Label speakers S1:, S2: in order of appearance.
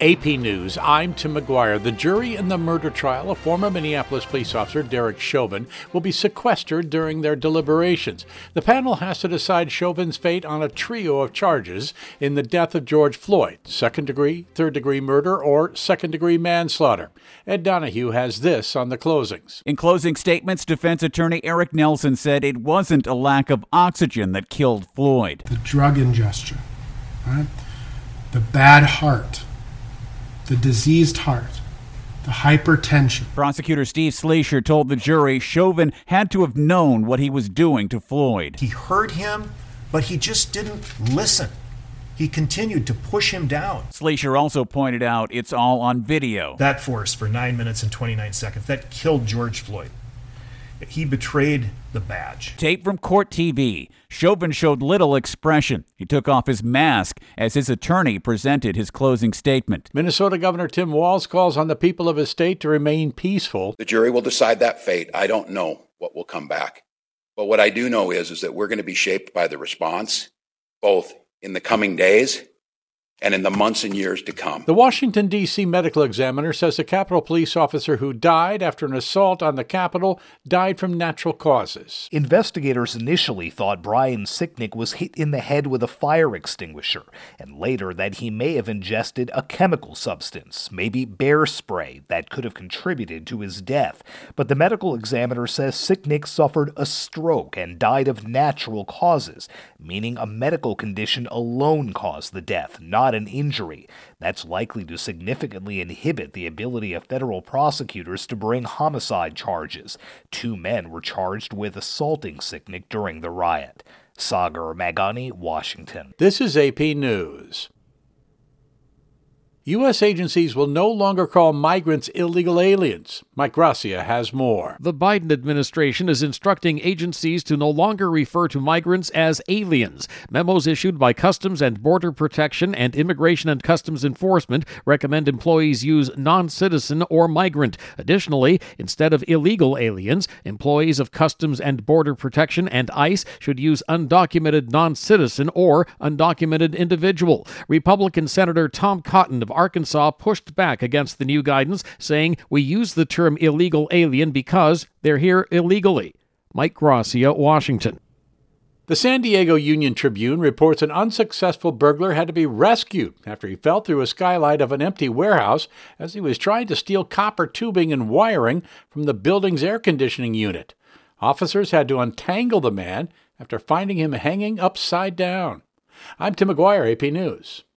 S1: AP News, I'm Tim McGuire. The jury in the murder trial of former Minneapolis police officer Derek Chauvin will be sequestered during their deliberations. The panel has to decide Chauvin's fate on a trio of charges in the death of George Floyd: second-degree, third-degree murder, or second-degree manslaughter. Ed Donahue has this on the closings.
S2: In closing statements, defense attorney Eric Nelson said it wasn't a lack of oxygen that killed Floyd.
S3: The drug ingestion, right? The bad heart, the diseased heart, the hypertension.
S2: Prosecutor Steve Slasher told the jury Chauvin had to have known what he was doing to Floyd.
S4: He heard him, but he just didn't listen. He continued to push him down.
S2: Slasher also pointed out it's all on video.
S4: That force for 9 minutes and 29 seconds, that killed George Floyd. He betrayed the badge.
S2: Tape from Court TV. Chauvin showed little expression. He took off his mask as his attorney presented his closing statement.
S1: Minnesota Governor Tim Walz calls on the people of his state to remain peaceful.
S5: The jury will decide that fate. I don't know what will come back. But what I do know is that we're going to be shaped by the response, both in the coming days and in the months and years to come.
S1: The Washington, D.C. medical examiner says the Capitol police officer who died after an assault on the Capitol died from natural causes.
S6: Investigators initially thought Brian Sicknick was hit in the head with a fire extinguisher, and later that he may have ingested a chemical substance, maybe bear spray, that could have contributed to his death. But the medical examiner says Sicknick suffered a stroke and died of natural causes, meaning a medical condition alone caused the death, not an injury. That's likely to significantly inhibit the ability of federal prosecutors to bring homicide charges. 2 men were charged with assaulting Sicknick during the riot. Sagar Magani, Washington.
S1: This is AP News. U.S. agencies will no longer call migrants illegal aliens. Mike Gracia has more.
S7: The Biden administration is instructing agencies to no longer refer to migrants as aliens. Memos issued by Customs and Border Protection and Immigration and Customs Enforcement recommend employees use non-citizen or migrant. Additionally, instead of illegal aliens, employees of Customs and Border Protection and ICE should use undocumented non-citizen or undocumented individual. Republican Senator Tom Cotton of Arkansas pushed back against the new guidance, saying we use the term illegal alien because they're here illegally. Mike Gracia, Washington.
S1: The San Diego Union Tribune reports an unsuccessful burglar had to be rescued after he fell through a skylight of an empty warehouse as he was trying to steal copper tubing and wiring from the building's air conditioning unit. Officers had to untangle the man after finding him hanging upside down. I'm Tim McGuire, AP News.